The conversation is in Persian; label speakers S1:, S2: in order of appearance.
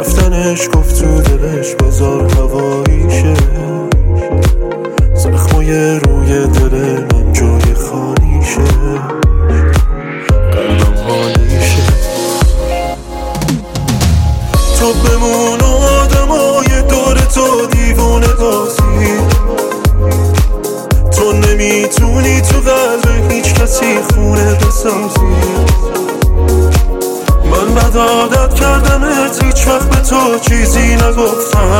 S1: رفتنش گفت تو دلش بذار هواییشه، زخمای روی دل من جای خالیشه، قلبم حالیشه. تو بمون آدمای دور تو دیوونه بازی، تو نمیتونی تو قلب هیچ کسی خونه بسازی. من بد عادت کردمت، هیچ وقت به تو چیزی نگفتم،